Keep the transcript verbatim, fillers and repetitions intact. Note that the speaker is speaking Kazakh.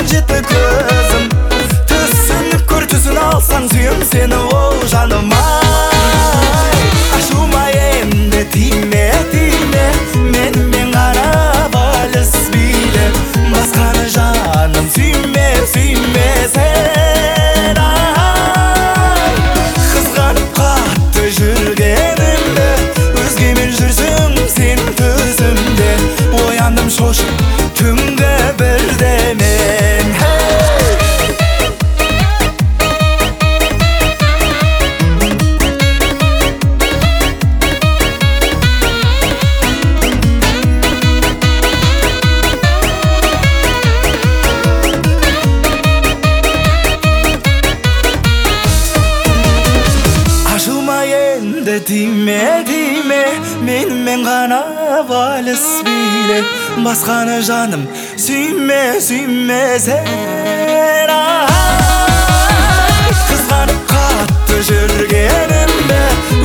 жетті көзім. Түсініп көр, түсін алсаң сүйем сені, ол жаным ай. Ашума енді тиме, тиме, менімен ғана вальс биле. Басқаны жаным сүйме, сүйме сен ай. Қызғанып қатты жүргенімді, өзгемен жүрсің сен төзімде. Ояндым шошып түнгі бірде мен. Ашума енді тиме, тиме, менімен ғана вальс биле. Басқаны жаным сүйме, сүйме сен ай. Қызғанып қатты жүргенімді,